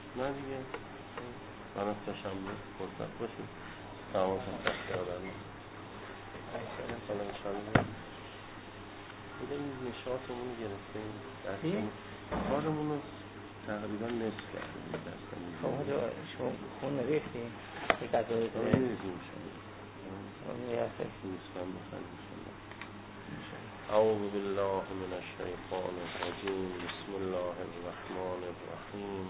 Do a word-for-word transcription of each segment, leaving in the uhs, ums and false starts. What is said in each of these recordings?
نه دیگه من تشنبه فرصت باشیم تماشا تشکردن حالا انشاءالله بوده این نشاطمون گرفتیم درستم کارمون رو تقریبا نصف کردیم درستم خب حالا شما خون ریختیم که قضایی داره میریزیم شما نیستم بخواهیم اعوذ بالله من الشیطان الرجیم بسم الله الرحمن الرحیم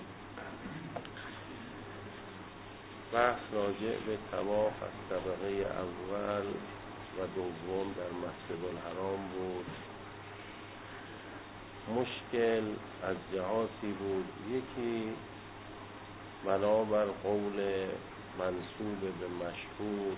بحث راجع به طواف از طبقه اول و دوم در مسجد الحرام بود. مشکل از جهاتی بود، یکی بنابر قول منسوب به مشهور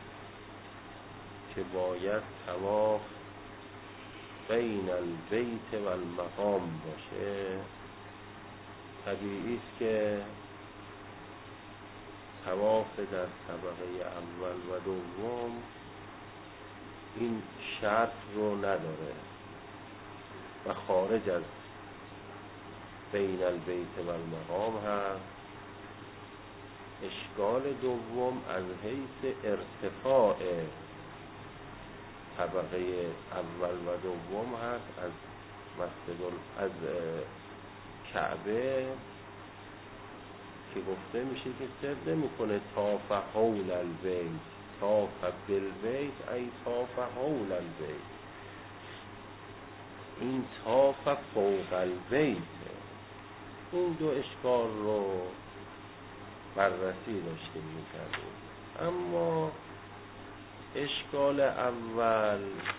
که باید طواف بین البیت و المقام باشه، طبیعی است که طواف در طبقه اول و دوم این شرط رو نداره و خارج از بین البیت و المقام هست. اشکال دوم از حیث ارتفاع طبقه اول و دوم هست از مسجد از کعبه که گفته میشه که سر نمیکنه طاف حول البیت، طاف بالبیت ای طاف حول البیت، این طاف فوق البیت. این دو اشکال رو بررسی داشتیم میکردیم. اما اشکال اول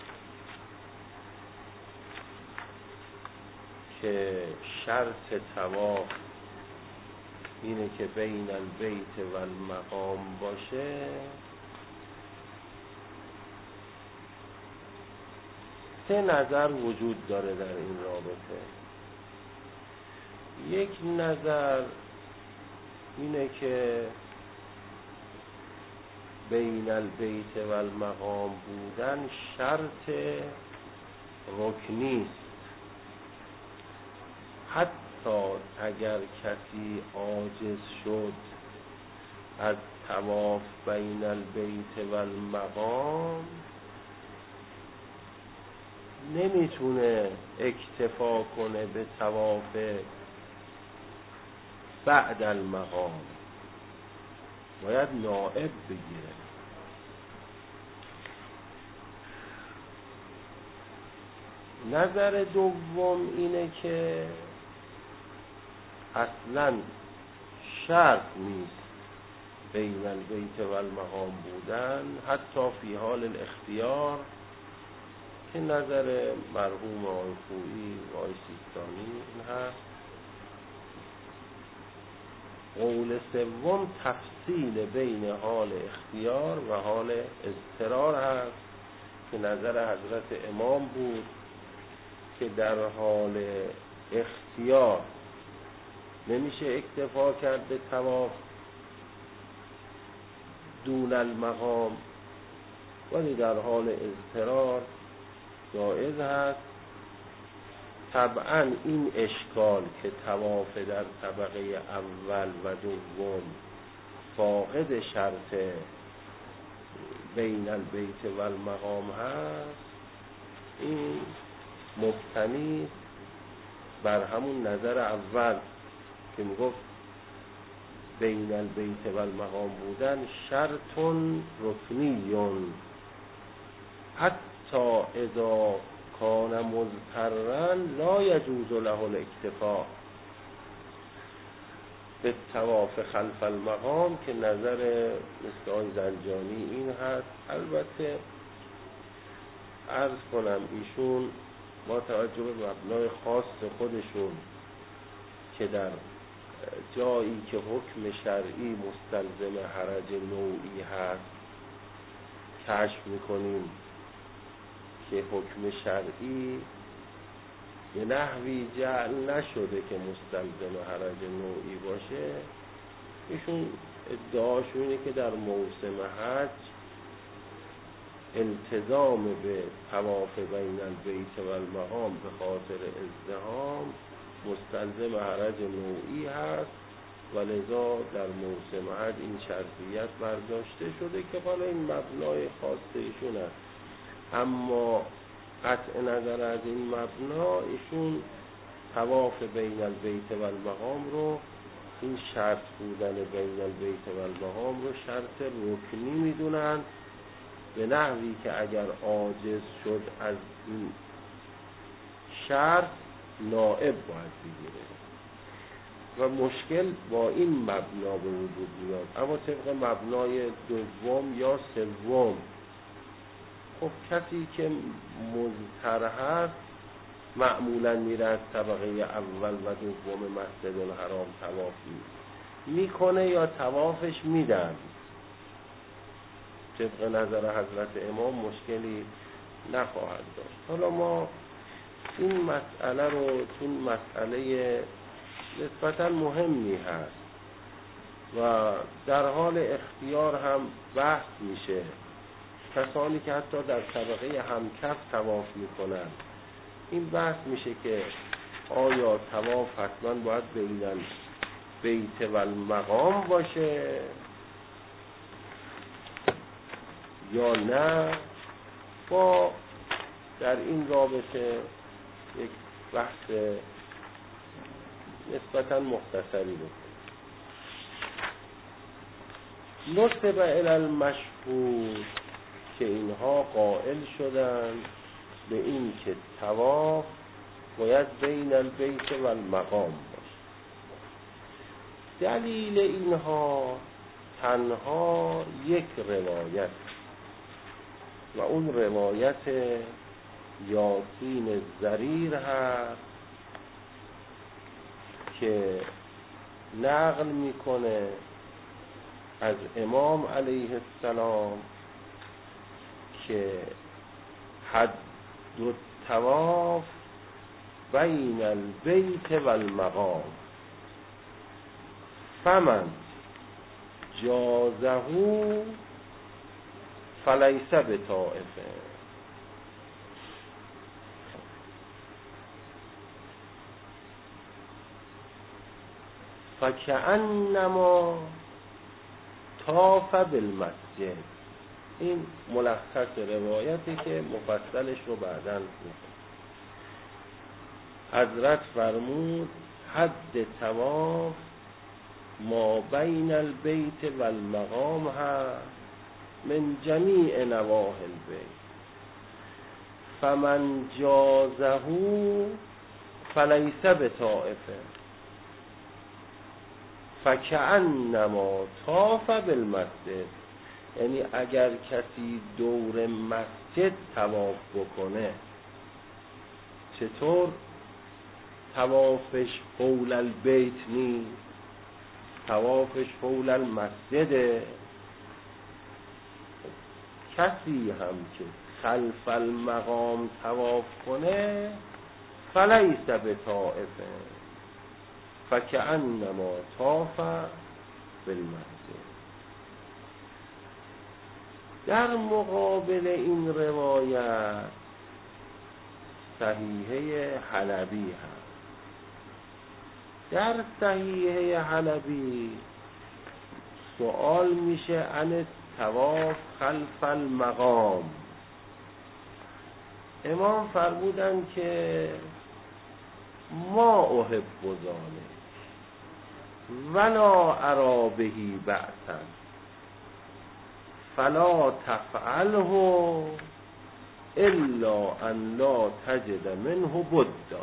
که شرط طواف اینه که بین البیت و المقام باشه، سه نظر وجود داره در این رابطه. یک نظر اینه که بین البیت و المقام بودن شرط رکنی است، حتی اگر کسی عاجز شد از طواف بین البیت و المقام نمیتونه اکتفا کنه به طواف بعد المقام، باید نائب بگیره. نظر دوم اینه که اصلا شرط نیست بین البیت و المقام بودن، حتی فی حال الاختیار، که نظر مرحوم آقای خویی و آقای سیستانی این هست. قول سوم تفصیل بین حال اختیار و حال اضطرار هست که نظر حضرت امام بود که در حال اختیار نمیشه اکتفا کرد به طواف دون المقام، ولی در حال اضطرار جایز هست. طبعا این اشکال که طواف در طبقه اول و دوم فاقد شرط بین البیت و المقام هست، این مبتنی بر همون نظر اول که میگفت بین البیت و المقام بودن شرط رکنیون حتی اذا کان مضطرا لا یجوز له الاکتفاء به طواف خلف المقام، که نظر مثل آقای زنجانی این هست. البته عرض کنم ایشون با توجه به مبنای خاص خودشون که در جایی که حکم شرعی مستلزم حرج نوعی هست کشف میکنیم که حکم شرعی به نحوی جعل نشده که مستلزم حرج نوعی باشه. ایشون ادعاشون اینه که در موسم حج التزام به طواف بین البیت و المقام به خاطر ازدحام مستلزم حرج نوعی هست و لذا در موسم حج این شرطیت برداشته شده که حالا این مبنای خاص ایشون است. اما قطع نظر از این مبنا، ایشون طواف بین البیت و المقام رو، این شرط بودن بین البیت و المقام رو شرط رکنی میدونن، به نحوی که اگر عاجز شد از این شرط نائب باید بگیره و مشکل با این مبنا به وجود میاد. اما طبق مبنای دوم یا سوم، خب کسی که مضطر هست معمولا میره از طبقه اول و دوم مسجد الحرام طواف میکنه یا طوافش میدن. طبق نظر حضرت امام مشکلی نخواهد داشت. حالا ما این مسئله رو، چون مسئله نسبتاً مهمی هست و در حال اختیار هم بحث میشه، کسانی که حتی در طبقه همکف طواف میکنن، این بحث میشه که آیا طواف حتما باید بین البیت و المقام باشه یا نه. با در این رابطه یک بحث نسبتاً مختصری بکنیم. نسب الی المشهور که اینها قائل شدند به این که طواف باید بین البیت و المقام باشه. دلیل اینها تنها یک روایت و اون روایت یاسین زریر هست که نقل میکنه از امام علیه السلام که حد الطواف بین البیت و المقام فمن جازه فلیس بطائفه. فکأنما طاف بالمسجد. این ملخص روایتی که مفصلش رو بعداً می‌کنم. حضرت فرمود حد طواف ما بین البیت و المقام هست من جمیع نواحی البیت فمن جازه فلیس بطائفه فکأنما طاف بالمسجد. یعنی اگر کسی دور مسجد طواف بکنه، چطور طوافش حول البیت نیست، طوافش حول المسجد. کسی هم که خلف المقام طواف کنه فلیس بطائفه فکأنما طاف بالمسجد. در مقابل این روایت صحیحه حلبی هست. در صحیحه حلبی سوال میشه عن طواف خلف المقام. امام فرمودن که ما احب ذلک ولا ارا بهی بأسا فلا تفعله الا ان لا تجد منه بدا.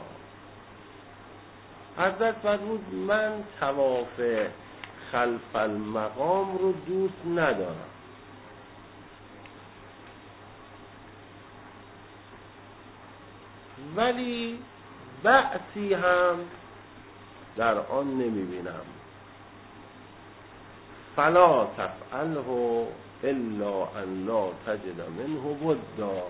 حضرت فرمود من طواف خلف المقام رو دوست ندارم، ولی بأسی هم در آن نمیبینم. فلا تفعله الا ان لا تجد منه بدا.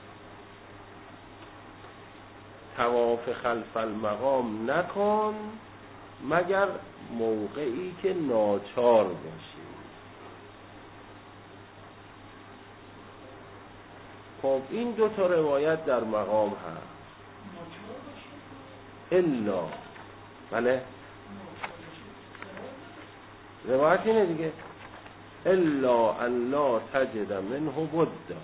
طواف خلف المقام نکن مگر موقعی که ناچار باشی. خب این دو تا روایت در مقام هست. الا بله روایت اینه دیگه، الا ان لا تجد منه بدا.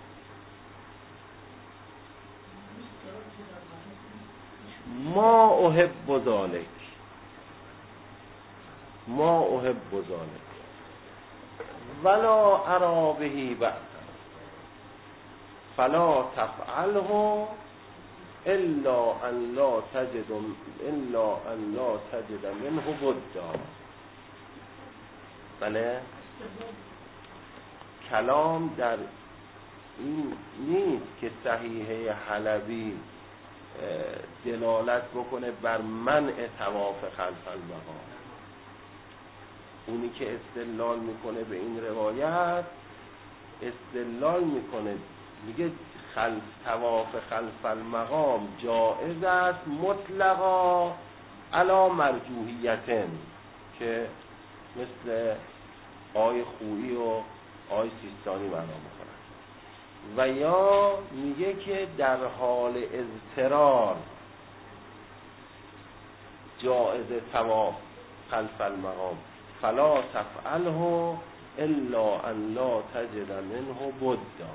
ما احب ذلك، ما احب ذلك ولا ارى به بأسا فلا تفعله الا ان لا تجد الا ان لا تجد منه بدا. بله، کلام در این نیست که صحیحه حلبی دلالت بکنه بر منع طواف خلف المقام. اونی که استدلال میکنه به این روایت استدلال میکنه میگه خلف طواف خلف المقام جائز است مطلقا علی مرجوحیتن، که مثل آی خویی و آی سیستانی معنا میکنن. و یا میگه که در حال اضطرار جائز طواف خلف المقام فلا تفعله الا ان لا تجد منه بدا،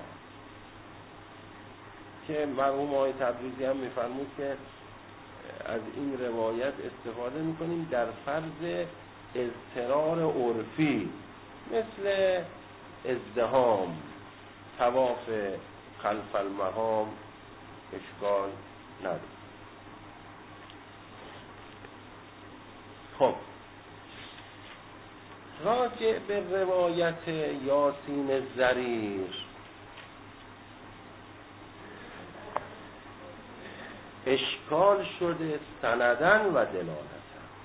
که مرحوم آقای تبریزی هم میفرمود که از این روایت استفاده میکنیم در فرض اضطرار عرفی مثل ازدحام، طواف خلف المقام اشکال نداره. خب راجع به روایت یاسین ضریر، اشکال شده سندن و دلالتن.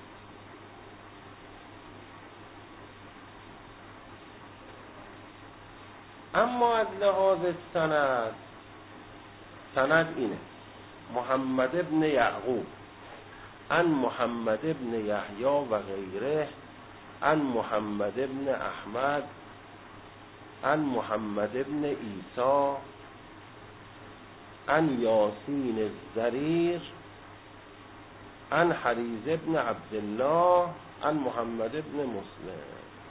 اما از لحاظ سند، سند اینه: محمد ابن یعقوب عن محمد ابن یحیی و غیره عن محمد ابن احمد عن محمد ابن عیسی عن یاسین الضریر عن حریز ابن عبدالله عن محمد ابن مسلم.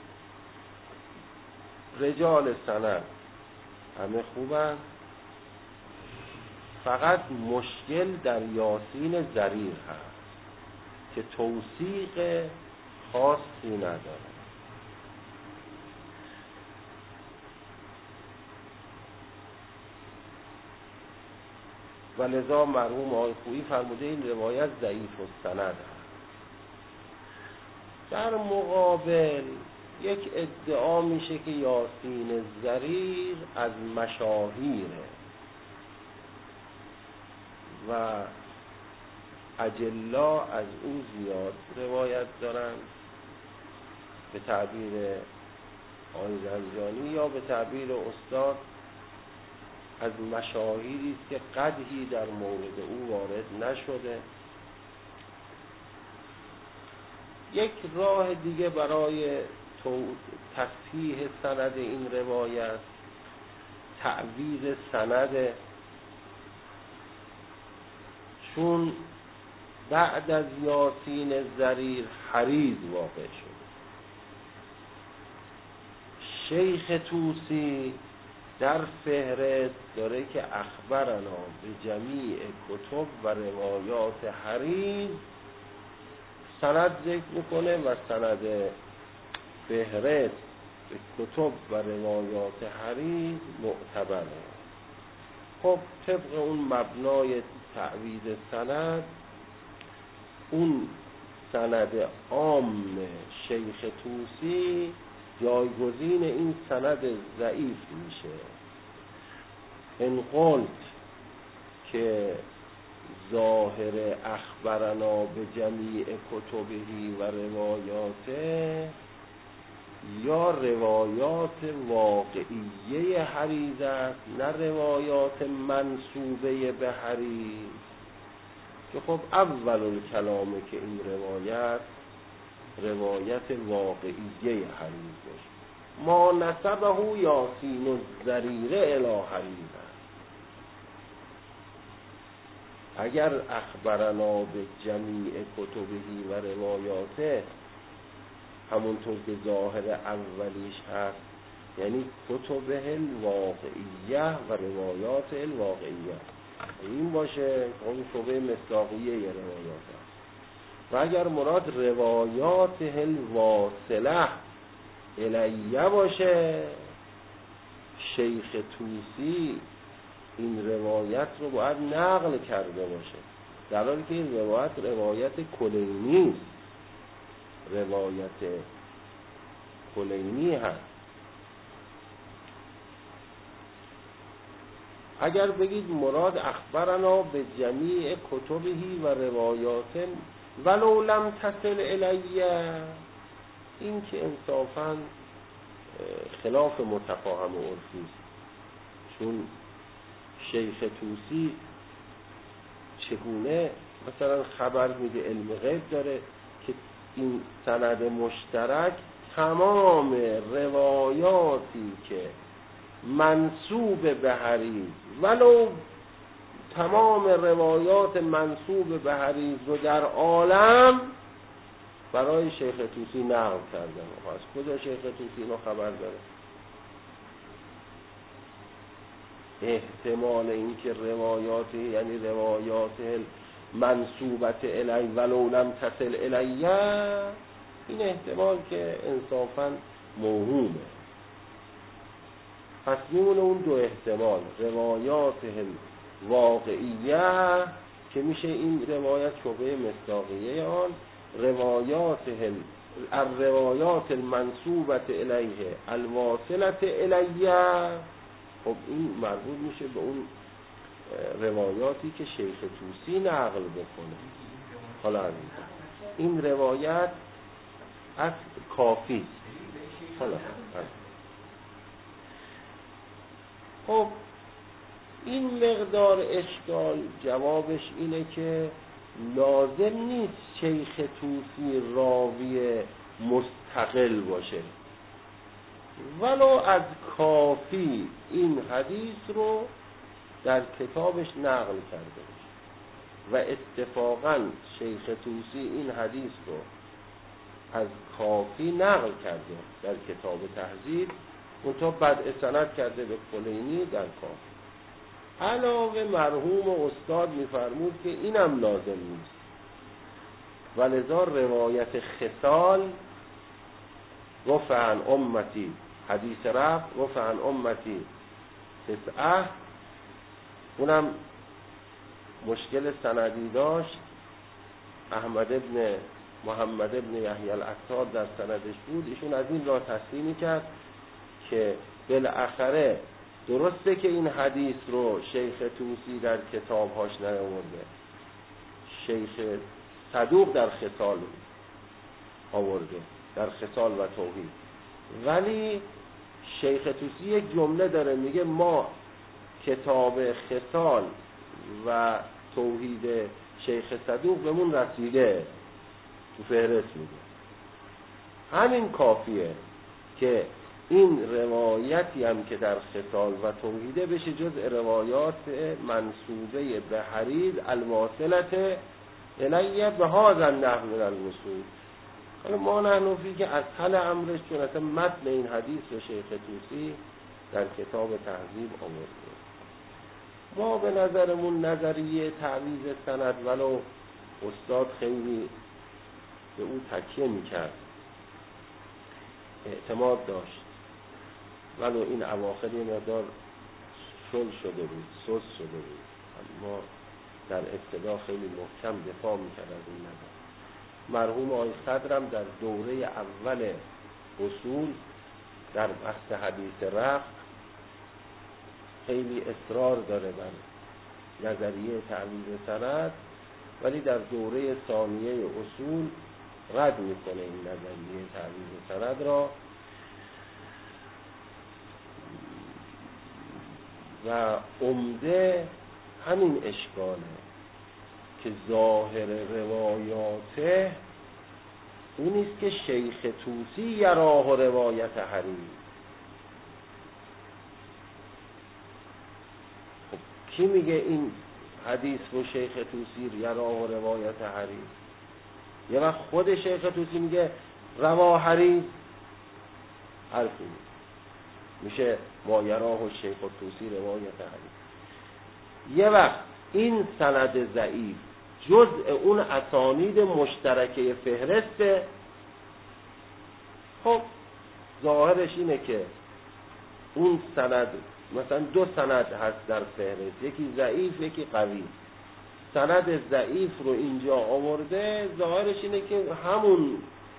رجال سند همه خوبن، فقط مشکل در یاسین ضریر هست که توثیق خاصی نداره. و لذا مرحوم آقای خویی فرموده این روایت ضعیف السند هست. در مقابل یک ادعا میشه که یاسین ضریر از مشاهیره و اجلا از او زیاد روایت دارن، به تعبیر آقای زنجانی یا به تعبیر استاد از مشاهیری است که قدحی در مورد او وارد نشده. یک راه دیگه برای تصحیح سند این روایت تعویض سند، چون بعد از یاسین ضریر حریز واقع شد. شیخ طوسی در فهرست داره که اخبرنا به جمیع کتب و روایات حریز سند ذکر میکنه و سند فهرست به کتب و روایات حریز معتبره. خب طبق اون مبنای تعویض سند، اون سند عام شیخ طوسی جایگزین این سند ضعیف میشه. ان قلت که ظاهر اخبرنا به جمیع کتبهی و روایاته یا روایات واقعیه حریز است، نه روایات منسوبه به حریز، که خب اول الکلامه که این روایت روایت واقعیه حریز باشه. ما نسبه یاسین الضریر الی حریز است. اگر اخبرنا به جمیع کتبهی و روایاته همونطور که ظاهر اولیش هست، یعنی کتب الواقعیه و روایات الواقعیه، این باشه اون شبه مصداقیه یه روایات هست. و اگر مراد روایات الواصله الیه باشه، شیخ طوسی این روایت رو باید نقل کرده باشه، در حالی که این روایت روایت کلینی است، روایت کلینی هست. اگر بگید مراد اخبرنا به جمیع کتبهی و روایات ولو لم تصل الیه، این که انصافاً خلاف متفاهم و عرفی است. چون شیخ طوسی چگونه مثلا خبر میده علم غیب داره که این سند مشترک تمام روایاتی که منسوب به حریز، ولو تمام روایات منسوب به حریز رو در عالم برای شیخ طوسی نقل کردن. از کجا شیخ طوسی اینو خبر داره؟ احتمال این که روایات، یعنی روایات منسوبت الی ولو لم تصل الیه، این احتمال که انصافاً موهومه. پس میمونه اون دو احتمال، روایات واقعیه که میشه این روایت شبه مصداقیه آن، روایات الروایات المنسوبت الیه الواصلت الیه. خب این مربوط میشه به اون روایاتی که شیخ طوسی نقل بکنه. حالا این روایت از کافی. حالا خب این مقدار اشکال جوابش اینه که لازم نیست شیخ طوسی راوی مستقل باشه، ولو از کافی این حدیث رو در کتابش نقل کرده باشه و اتفاقاً شیخ طوسی این حدیث رو از کافی نقل کرده در کتاب تهذیب، منتها بدء سند کرده به کلینی در کافی. علاوه مرحوم و استاد می‌فرمود که اینم لازم نیست، ولذا روایت خصال رفع عن امتی، حدیث رفع رفع عن امتی تسعه، اونم مشکل سندی داشت. احمد ابن محمد ابن یحیی العطار در سندش بود. ایشون از این راه تصحیح کرد که بالاخره درسته که این حدیث رو شیخ طوسی در کتابهاش نیاورده، شیخ صدوق در خصال آورده، در خصال و توحید، ولی شیخ طوسی یک جمله داره میگه ما کتاب خصال و توحید شیخ صدوق بهمون رسیده، تو فهرست میگه. همین کافیه که این روایتی هم که در خصال و توحیده بشه جز روایات منسوبه به حریز الواصلت الیه به هذا النحو من الوصول. حالا ما نحنفی که از حل امرش، چون اصلا متن این حدیث رو شیخ طوسی در کتاب تهذیب آورده، ما به نظرمون نظریه تعویض سند ولو استاد خیلی به او تکیه میکرد، اعتماد داشت، ولو این اواخر یه مقدار شل شده بود، سوس شده بود، اما در ابتدا خیلی محکم دفاع میکرد از این نظر. مرحوم آقای صدرم در دوره اول اصول در بحث حدیث رفع خیلی اصرار داره بر نظریه تعویض سند، ولی در دوره ثانیه اصول رد میکنه این نظریه تعویض سند را و عمده همین اشکاله که ظاهر روایاته اون نیست که شیخ طوسی یراه روایت حریز. خب کی میگه این حدیث رو شیخ طوسی یراه روایت حریز؟ یه وقت خود شیخ طوسی میگه روا حریز حرفی میشه ما یراه و شیخ الطوسی روایت حریز. یه وقت این سند ضعیف جزء اون اسانید مشترکه فهرسته، خب ظاهرش اینه که اون سند مثلا دو سند هست در فهرست، یکی ضعیف یکی قوی. سند ضعیف رو اینجا آورده، ظاهرش اینه که همون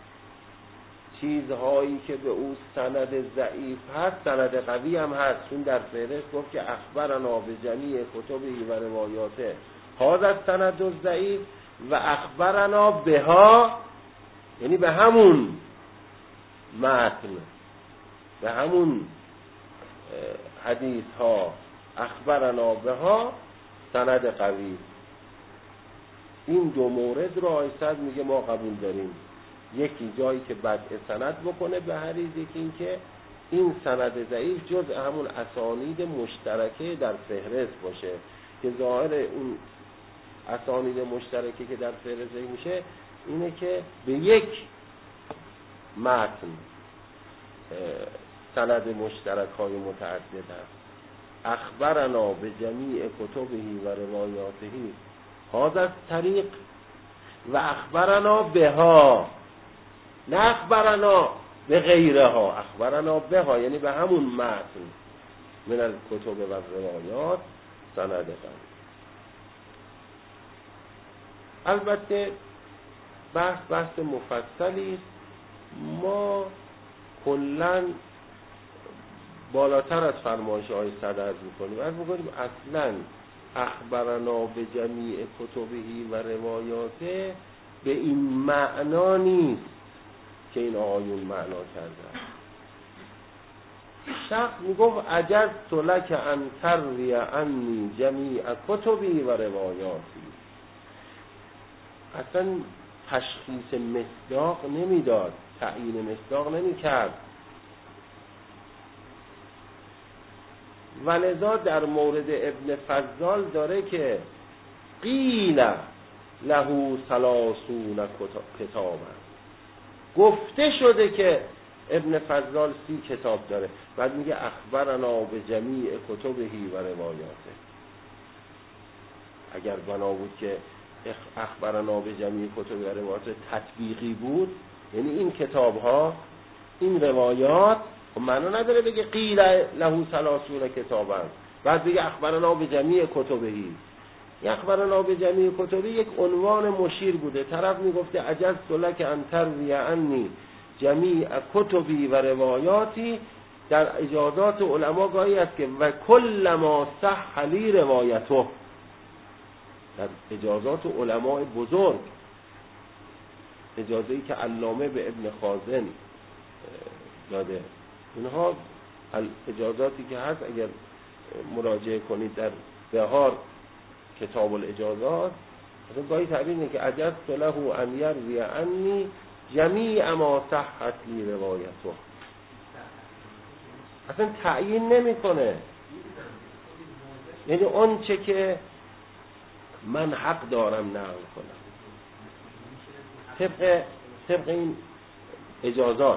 چیزهایی که به اون سند ضعیف هست سند قوی هم هست، چون در فهرست گفت که اخبرنا به جمیع کتبه و روایاته هذا سند ضعیف و اخبرنا بها، یعنی به همون متن، به همون حدیث ها اخبرنا بها سند قوی. این دو مورد رو آیسد میگه ما قبول داریم، یکی جایی که بدء سند بکنه به حریز، یکی این که این سند ضعیف جز همون اسانید مشترکه در فهرست باشه، که ظاهر اون اسانید مشترکه که در فهرست میشه اینه که به یک متن سند مشترک های متعدد هست. اخبرنا به جمیع کتبه و روایاته هذا طریق و اخبرنا بها، نه اخبرنا به غیرها، اخبرنا بها یعنی به همون متن من الکتب و روایات سند قوی. البته بحث بحث مفصلی است، ما کلاً بالاتر از فرمایش های صدر عرض میکنیم عرض میکنیم اصلاً اخبرنا به جمیع کتبه و روایاته به این معنا نیست که این آیون معنا کرده. شخص میگفت عجزت لک ان تروی عنی جمیع کتبی و روایاتی، اصلا تشخیص مصداق نمیداد، تعیین مصداق نمیکرد، و لذا در مورد ابن فضال داره که قیل له ثلاثون کتاب، گفته شده که ابن فضال سی کتاب داره. بعد میگه اخبرنا به جمیع کتبهی و روایاته. اگر بنا بود که اخبرنا به جمیع کتب و روایاته تطبیقی بود، یعنی این کتاب ها این روایات، خب معنا نداره بگه قیل له ثلاثون کتابا بعد بگه اخبرنا به جمیع کتبهی. اخبرنا به جمیع کتبی یک عنوان مشیر بوده، طرف میگفته عجزت لک ان تروی عنی جمیع کتبی و روایاتی. در اجازات علما گاهی است که و کل ما صح لی روایته، در اجازات علماء بزرگ، اجازه‌ای که علامه به ابن خازن داده، اینها اجازاتی که هست اگر مراجعه کنید در بهار کتاب الاجازات، مثلا گاهی تعبیر اینه که عجزت له ان یروی عنی جمیع ما صحت لی روایته، اصلا تعیین نمیکنه، یعنی اون چه که من حق دارم نقل کنم طبق طبق این اجازات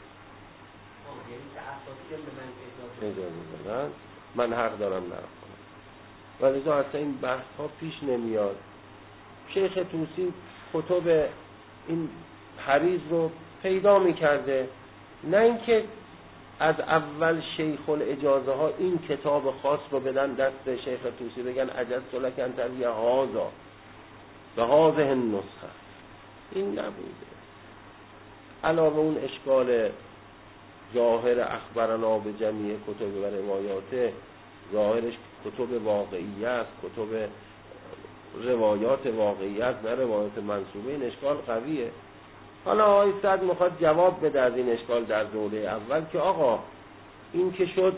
اجازه دارن، من حق دارم نقل کنم، و لذا اصلا این بحث ها پیش نمیاد. شیخ طوسی کتب این حریز رو پیدا میکرده، نه اینکه از اول شیخ الاجازه ها این کتاب خاص رو بدن دست شیخ طوسی بگن عجزت لک ان تروی هذا و هذه النسخه، این نبوده. علاوه اون اشکال ظاهر اخبرنا به جمیع کتب و روایات، ظاهرش کتب واقعی است، کتب روایات واقعی است، نه روایات منسوبه، این اشکال قویه. حالا آقای سعد میخواد جواب بده از این اشکال در دوره اول که آقا این که شد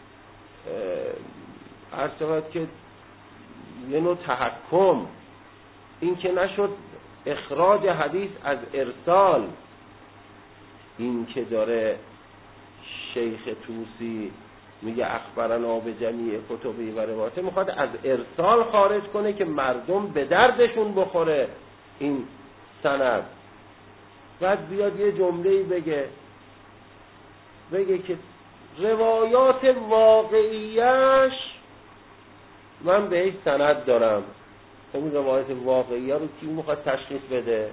عرض شود که یه نوع تحکم، این که نشد اخراج حدیث از ارسال، این که داره شیخ طوسی میگه اخبرنا به جمیع کتبی و روایاته، میخواد از ارسال خارج کنه که مردم به دردشون بخوره این سند. بعد بیاد یه جمله‌ای بگه بگه که روایات واقعیش من بهش سند دارم. اون روایات واقعیه رو کی میخواد تشخیص بده؟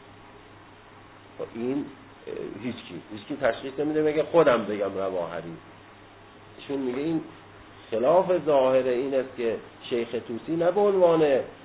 این هیچکی هیچکی تشخیص نمیده، میگه خودم بگم روا حدیث. چون میگه این خلاف ظاهر این است که شیخ طوسی نه به عنوان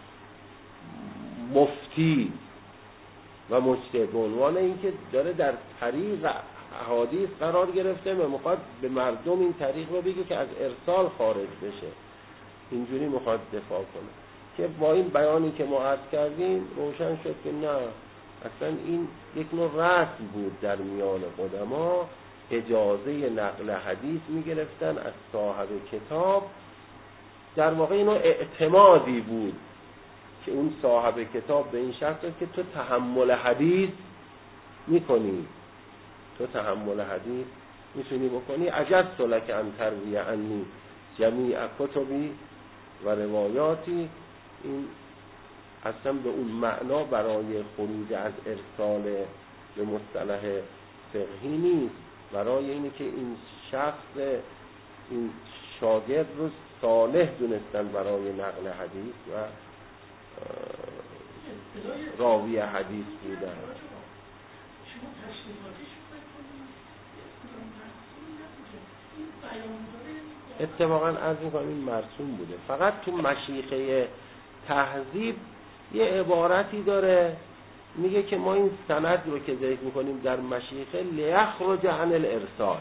مفتی و مجتهد، به عنوان اینکه داره در طریق احادیث قرار گرفته و میخواد به مردم این طریق رو بگه که از ارسال خارج بشه، اینجوری میخواد دفاع کنه. که با این بیانی که ما عرض کردیم روشن شد که نه، اصلا این یک نوع رسم بود در میان قدما، اجازه نقل حدیث میگرفتن از صاحب کتاب. در واقع اینو اعتمادی بود که اون صاحب کتاب به این شرط است که تو تحمل حدیث میکنی، تو تحمل حدیث میتونی بکنی. عجزت لک ان تروی عنی جمیع کتبی و روایاتی. این اصلا به اون معنا برای خروج از ارسال به مصطلح فقهی نیست، برای اینه که این شخص این شاگرد رو صالح دونستن برای نقل حدیث و راوی حدیث بودن. اتفاقا عرض می‌کنم این مرسوم بوده. فقط تو مشیخه تهذیب یه عبارتی داره میگه که ما این سند رو که ذکر می‌کنیم در مشیخه لیخرج عن الارسال،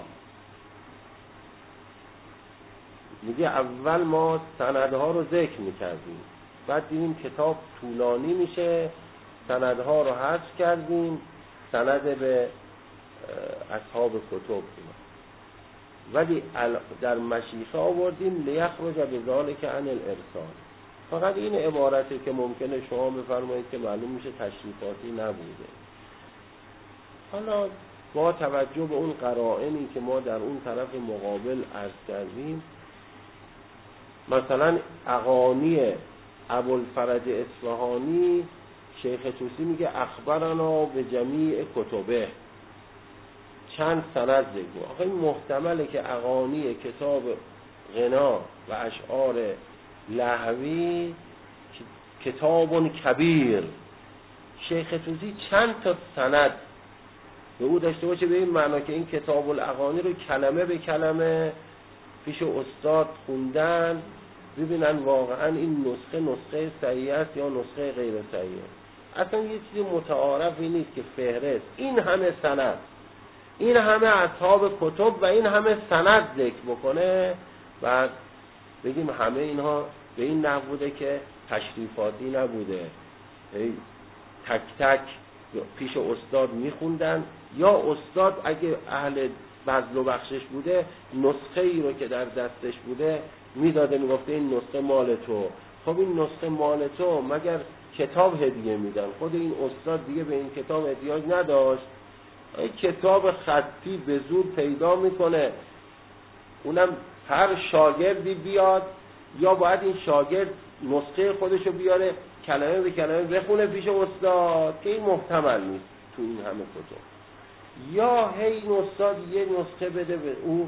میگه اول ما سندها رو ذکر می‌کردیم، بعد دیدیم کتاب طولانی میشه، سندها رو حذف کردیم، سند به اصحاب کتب اینا، ولی در مشیخه آوردیم لیخرج بذالک عن الارسال. فقط این عبارتی که ممکنه شما بفرمایید که معلوم میشه تشریفاتی نبوده. حالا با توجه به اون قرائنی که ما در اون طرف مقابل عرض کردیم، مثلا اغانی ابوالفرج اصفهانی شیخ طوسی میگه اخبرنا به جمیع کتبه، چند سند ذکر. آخه این محتمله که اغانی کتاب غنا و اشعار لهوی کتاب کبیر، شیخ طوسی چند تا سند به او داشته باشه به این معنا که این کتاب الاغانی رو کلمه به کلمه پیش استاد خوندن ببینن واقعا این نسخه نسخه صحیح است یا نسخه غیر صحیح. اصلا یه چیز متعارفی نیست که فهرست این همه سند، این همه اصحاب کتب و این همه سند ذکر بکنه، بعد بگیم همه اینها به این نحو بوده که تشریفاتی نبوده، تک تک پیش استاد میخوندن، یا استاد اگه اهل بذل و بخشش بوده نسخه ای رو که در دستش بوده میداده، میگفته این نسخه مال تو. خب این نسخه مال تو مگر کتاب هدیه میدن؟ خود این استاد دیگه به این کتاب احتیاج نداشت، این کتاب خطی به زور پیدا میکنه. اونم هر شاگردی بیاد، یا باید این شاگرد نسخه خودشو بیاره کلمه به کلمه بخونه پیش استاد، که این محتمل نیست تو این همه کتب. یا هی این استاد یه نسخه بده به او،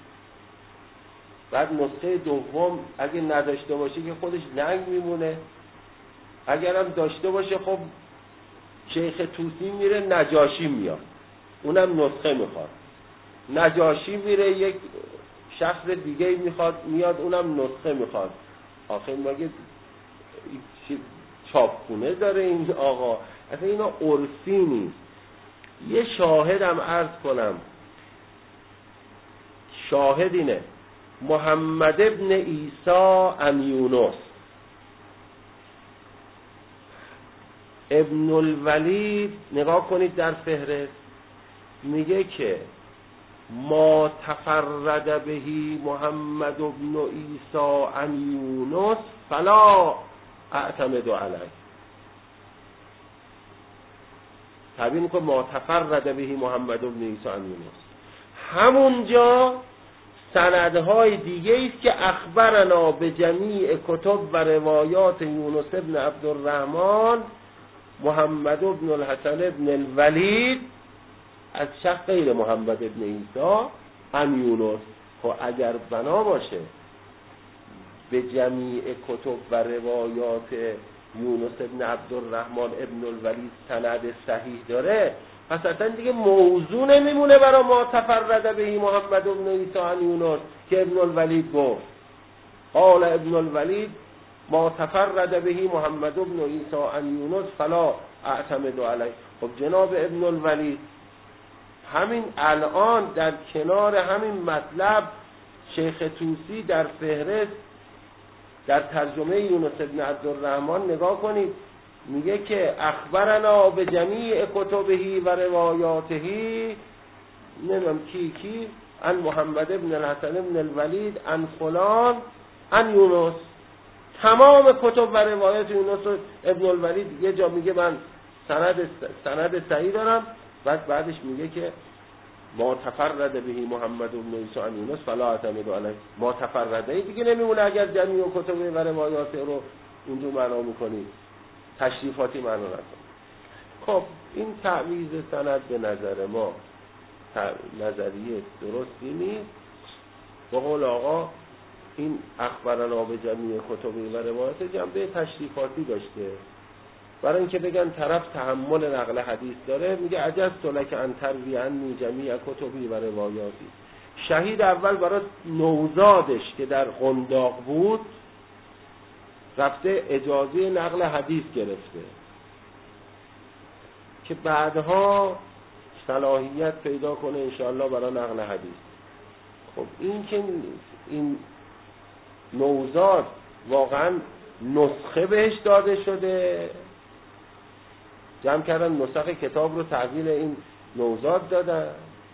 بعد نسخه دوم اگه نداشته باشه که خودش لنگ میمونه، اگرم داشته باشه خب شیخ طوسی میره نجاشی میاد اونم نسخه میخواد، نجاشی میره یک شخص دیگه میخواد میاد اونم نسخه میخواد. آخه مگه چاپخونه داره این آقا؟ اصلا اینا عرفی نیست. یه شاهدم عرض کنم، شاهد اینه محمد ابن عیسی عن یونس، ابن الولید نگاه کنید در فهرست میگه که ما تفرد بهی محمد ابن عیسی عن یونس فلا اعتمد علیه. تعبیر که ما تفرد بهی محمد ابن عیسی عن یونس، همونجا سندهای دیگه است که اخبرنا به جمیع کتب و روایات یونس ابن عبدالرحمن محمد بن الحسن بن الولید از شخص غیر محمد بن عیسی عن یونس. خب اگر بنا باشه به جمیع کتب و روایات یونس ابن عبدالرحمن ابن الولید سند صحیح داره، پس اصلا دیگه موضوع نمیمونه برای ما تفرد بهی محمد ابن عیسی عن یونس که ابن الولید گفت قال ابن الولید ما تفرد بهی محمد ابن عیسی عن یونس فلا اعتمد علیه. خب جناب ابن الولید همین الان در کنار همین مطلب شیخ طوسی در فهرست در ترجمه یونس ابن عبدالرحمن نگاه کنید، میگه که اخبرنا به جمیع کتبهی و روایاتهی نمیم کی کی عن محمد ابن الحسن ابن الولید عن فلان عن یونس. تمام کتب و روایات یونس ابن الولید یه جا میگه من سند سند صحیح دارم، بعد بعدش میگه که ما تفرد بهی محمد بن عیسی عن یونس فلا اعتمد علیه. ما تفرده دیگه نمیمونه اگر جمیع کتب و روایات رو اونجا معنا میکنید، تشریفاتی معنا نکنید. خب این تعویض سند به نظر ما نظریه درستی نیست. به قول آقا این اخبرنا به جمیع کتب و روایات جنبه تشریفاتی داشته، برای اینکه بگن طرف تحمل نقل حدیث داره. میگه عجزت لک ان تروی عنی جمیع کتبی و روایاتی. شهید اول برای نوزادش که در قنداق بود رفته اجازه نقل حدیث گرفته که بعدها صلاحیت پیدا کنه انشاءالله برای نقل حدیث. خب این که این نوزاد واقعا نسخه بهش داده شده، جمع کردن نسخ کتاب رو تحویل این نوزاد دادن،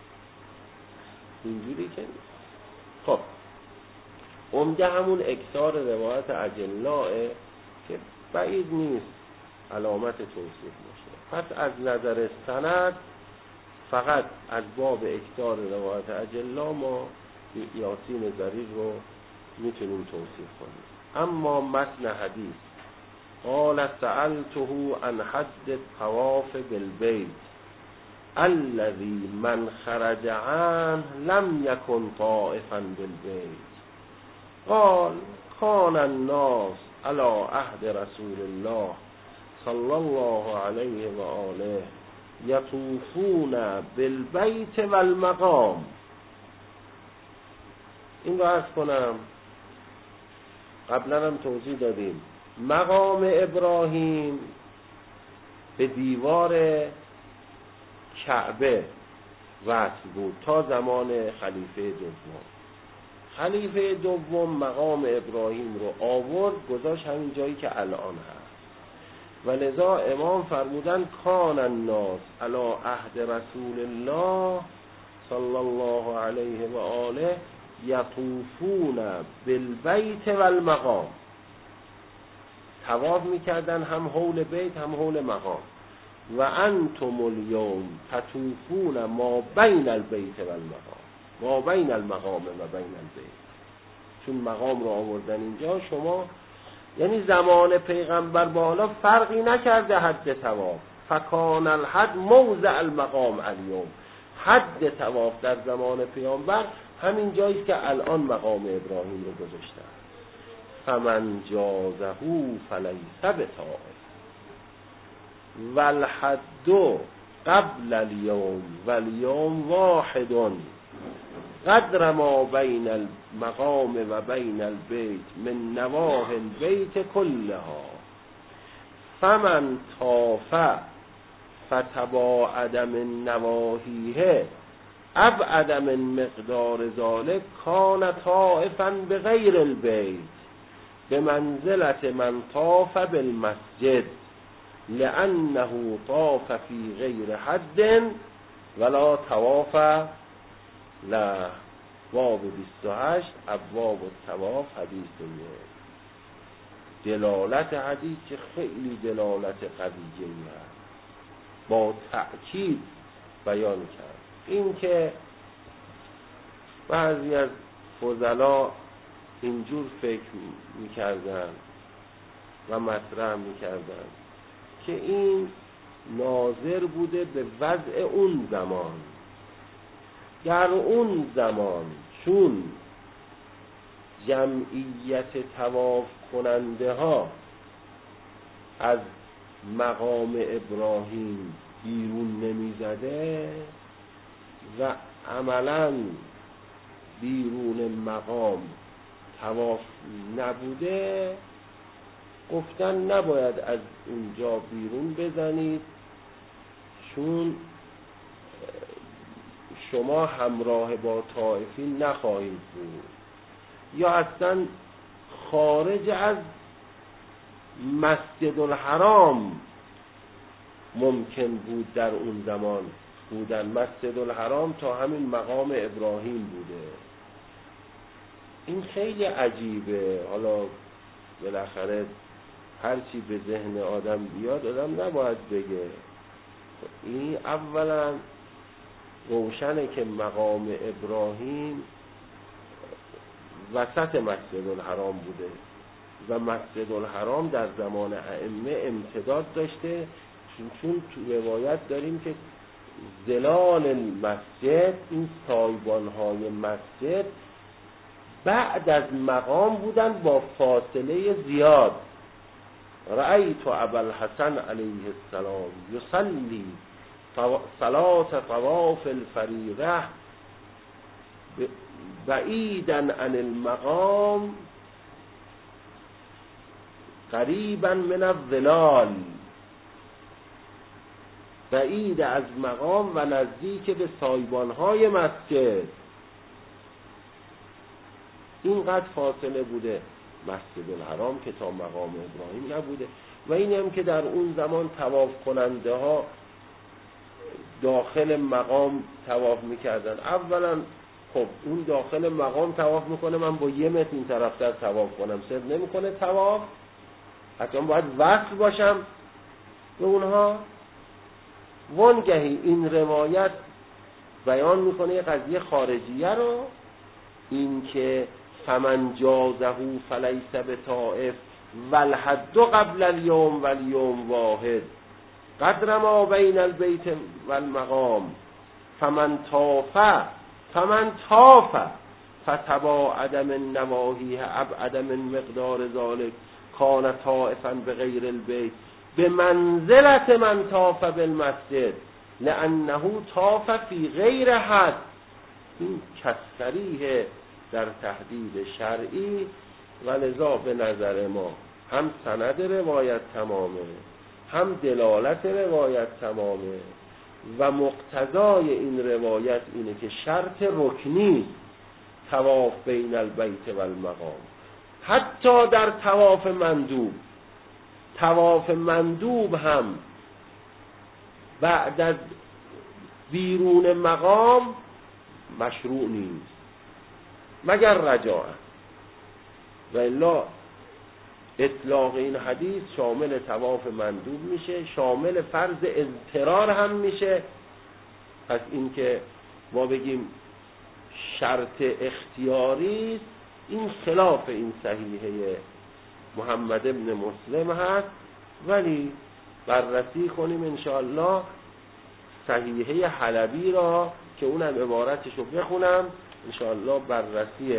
اینجوری که خب عمده همون اکثار روایت اجلاه که بعید نیست علامت توصیف باشه. پس از نظر سند فقط از باب اکثار روایت اجلاه ما یاسین ضریر رو میتونیم توصیف کنیم. اما متن حدیث قال سألته عن حد الطواف بالبيت الذي من خرج عنه لم يكن طائفا بالبيت قال كان الناس على عهد رسول الله صلى الله عليه وآله يطوفون بالبيت والمقام. این رو عرض کنم، قبلا هم توضیح دادیم. مقام ابراهیم به دیوار کعبه وصل بود تا زمان خلیفه دوم. خلیفه دوم مقام ابراهیم رو آورد گذاشت همین جایی که الان هست و لذا امام فرمودن کان الناس علی عهد رسول الله صلی الله علیه و آله یطوفون بالبیت والمقام. طواف میکردن هم حول بیت هم حول مقام. و انتم اليوم تطوفون ما بین البیت والمقام، ما بین المقام و بین البیت. چون مقام رو آوردن اینجا، شما یعنی زمان پیغمبر بالا فرقی نکرده حد طواف. فکان الحد موضع المقام اليوم. حد طواف در زمان پیغمبر همین جاییست که الان مقام ابراهیم رو گذاشتن. فمن جازه فلیس بطائف والحد قبل اليوم واليوم واحد قدر ما بین المقام و بین البیت من نواحی البیت کلها فمن طاف فتباعد من نواحیه ابعد من مقدار ذلك کان طائفا بغیر البیت بمنزلت من طاف بالمسجد لأنه طاف في غير حد ولا طواف لا. باب بیست و هشت ابواب الطواف حدیث یک. دلالت حدیث که خیلی دلالت قویه است، با تأکید بیان کرد. این که بعضی از فضلا اینجور فکر میکردن و مطرح میکردن که این ناظر بوده به وضع اون زمان. در اون زمان چون جمعیت طواف کننده ها از مقام ابراهیم بیرون نمی زده و عملاً بیرون مقام طواف نبوده، گفتن نباید از اونجا بیرون بزنید چون شما همراه با طائفین نخواهید بود، یا اصلا خارج از مسجد الحرام ممکن بود در اون زمان بودن. مسجد الحرام تا همین مقام ابراهیم بوده. این خیلی عجیبه. حالا بالاخره هرچی به ذهن آدم بیاد آدم نباید بگه. این اولا روشنه که مقام ابراهیم وسط مسجد الحرام بوده و مسجد الحرام در زمان ائمه امتداد داشته، چون تو روایت داریم که ظلال مسجد، این سایبان‌های مسجد بعد از مقام بودن با فاصله زیاد. رأیت ابوالحسن علیه السلام یصلی صلاة طواف الفریضه بعیدا عن المقام قریبا من الظلال، بعید از مقام و نزدیک به سایبان‌های مسجد. اینقدر فاصله بوده مسجد الحرام که تا مقام ابراهیم نبوده. و این هم که در اون زمان طواف کننده ها داخل مقام طواف میکردن. اولا خب اون داخل مقام طواف میکنه، من با یه متر این طرف در طواف کنم صرف نمیکنه طواف، حتما باید وصل باشم به اونها. وانگهی این روایت بیان میکنه یه قضیه خارجیه رو، این که فمن جازه فلیس بطائف والحد قبل اليوم والیوم واحد قدر ما بین البیت والمقام فمن طاف فمن طاف فتباعد من نواهیه ابعد من مقدار ذلك کان طائفا بغیر البیت بمنزلت من طاف بالمسجد لانه طاف فی غیر حد. این کسریه در تحدید شرعی و لذا به نظر ما هم سند روایت تمامه، هم دلالت روایت تمامه و مقتضای این روایت اینه که شرط رکنی طواف بین البیت و المقام. حتی در طواف مندوب، طواف مندوب هم بعد از بیرون مقام مشروع نیست مگر رجاء. و الا اطلاق این حدیث شامل طواف مندوب میشه، شامل فرض اضطرار هم میشه. پس این که ما بگیم شرط اختیاری است، این خلاف این صحیحه محمد ابن مسلم هست. ولی بررسی کنیم انشاءالله صحیحه حلبی را که اونم عبارتش رو بخونم انشاءالله، بررسی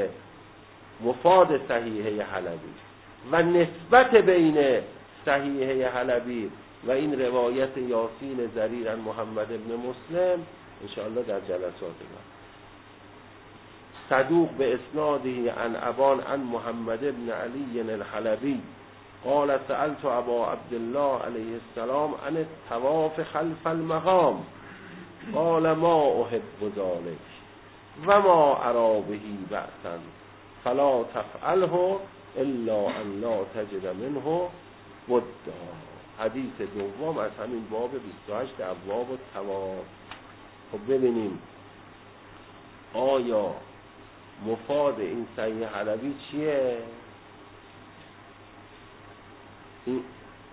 مفاد صحیحه حلبی و نسبت بین صحیحه حلبی و این روایت یاسین ضریر عن محمد ابن مسلم انشاءالله در جلسات بعد. صدوق به اسناده عن ابان عن محمد ابن علی الحلبی قال سألت ابا عبدالله علیه السلام عن الطواف خلف المقام قال ما احب ذلك و ما ارا به بأسا فلا تفعله الا ان لا تجد منه بدا. حدیث دوم از همین باب بیست و هشت ابواب الطواف. خب ببینیم آیا مفاد این صحیح حلبی چیه؟ این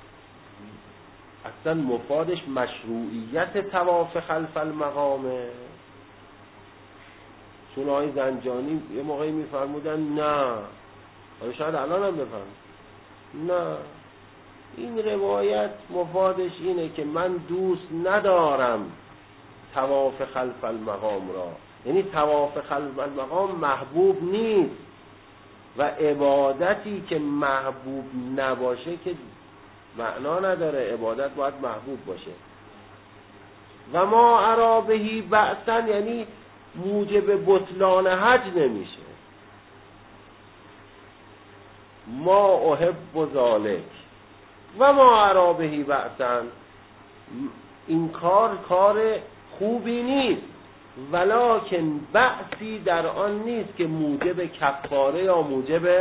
اصلا مفادش مشروعیت طواف خلف المقامه. چون آقای زنجانی یه موقعی میفرمودن نه، حالا شاید الان هم بفهم، نه این روایت مفادش اینه که من دوست ندارم طواف خلف المقام را، یعنی طواف خلف المقام محبوب نیست و عبادتی که محبوب نباشه که معنا نداره، عبادت باید محبوب باشه. و ما ارا بهی بأسا یعنی موجب بطلان حج نمیشه. ما احب ذالک و ما ارا بهی بأسا، این کار کار خوبی نیست، ولکن بأسی در آن نیست که موجب کفاره یا موجب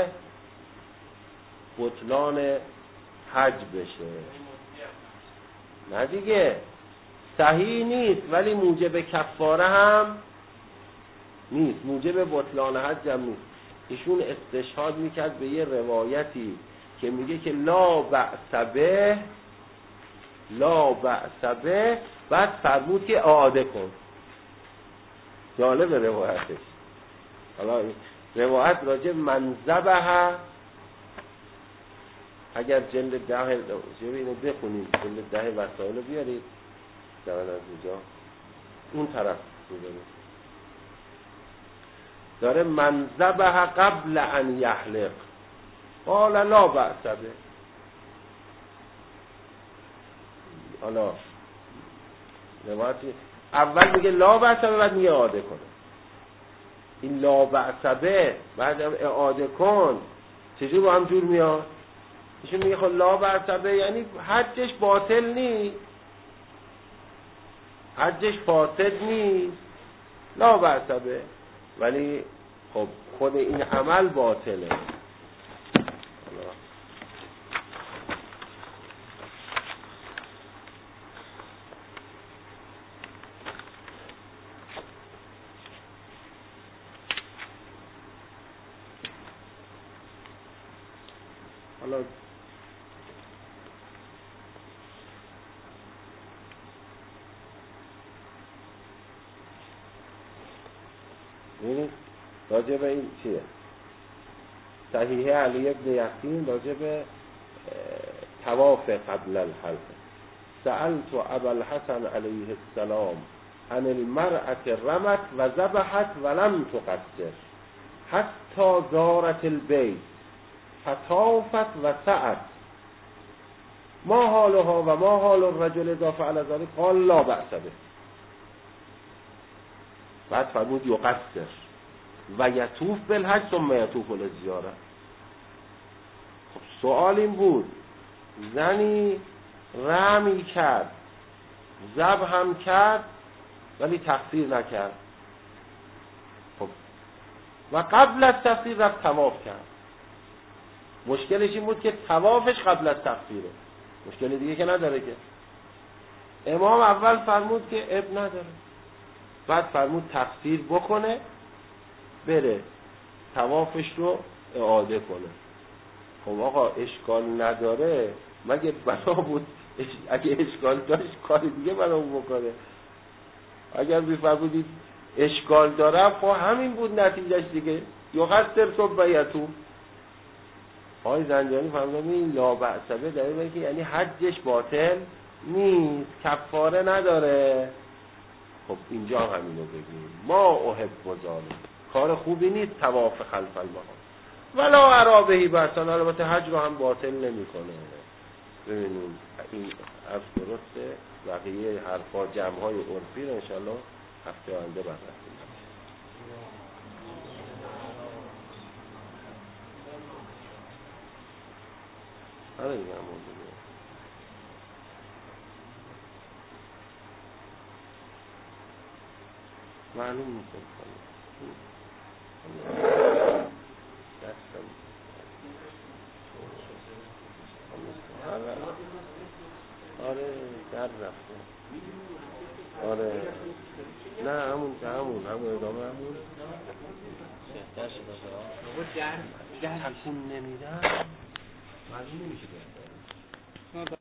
بطلان حج بشه. نه دیگه، صحیح نیست ولی موجب کفاره هم نیست، موجب بطلان حج هم نیست. ایشون استشهاد میکرد به یه روایتی که میگه که لا بأس به، لا بأس به، بعد فرمود که اعاده کن. جالب روایتش. حالا روایت راجع من ذبح، اگر جلد ده اینو بخونید، جلد ده وسائل رو بیارید در از اینجا اون طرف بزنید، داره من ذبح قبل ان یحلق قال لا بأس به. حالا روایت اول میگه لا بأس به، بعد میگه اعاده کنه. این لا بأس به بعد اعاده کن چجوری با هم جور میاد؟ ایشون میگه خب لا بأس به یعنی حجش باطل نیست، حجش فاسد نیست، لا بأس به، ولی خب خود این عمل باطله. حالا ببینید راجع به این چیه؟ صحیحه علی ابن یقین راجع به طواف قبل الحلق. سألت ابا الحسن علیه السلام عن المرأة رمت و ذبحت ولم تقصر حتی زارت البیت فطافت و سعت ما حالها و ما حال الرجل اذا فعل ذلك قال لا بأس به. بعد فرمود یقصر و یطوف بالحج ثم یطوف للزیاره. خب سوال این بود زنی رمی کرد، ذبح هم کرد ولی تقصیر نکرد، خب و قبل از تقصیر رفت طواف کرد. مشکلش این بود که طوافش قبل از تقصیره، مشکل دیگه که نداره که. امام اول فرمود که اب نداره، بعد فرمود تقصیر بکنه بره طوافش رو اعاده کنه. خب آقا اشکال نداره، مگه بنا بود اگه اشکال داشت کار دیگه بنا بکنه؟ اگر میفرمودید اشکال داره خب همین بود نتیجهش دیگه، یقصر ثم یطوف. آقای زنجانی فرمودن این لا بأس به دلیل که یعنی حجش باطل نیست، کفاره نداره. خب اینجا همینو بگیم ما احب ذالک، کار خوبی نیست طواف خلف المقام. ولا ارا بهی بأسا، البته حج رو هم باطل نمیکنه. ببینیم این عرض درسته، بقیه حرفا جمع‌های عرفی رو انشالله هفته آینده بررسی کنیم. آره دیگه همون دیگه. معلوم نیست دستم آره در رفته. آره نه همون همون همون ادامه همون سهتر شده ده ده تکون نمیدن معلوم نمیشه.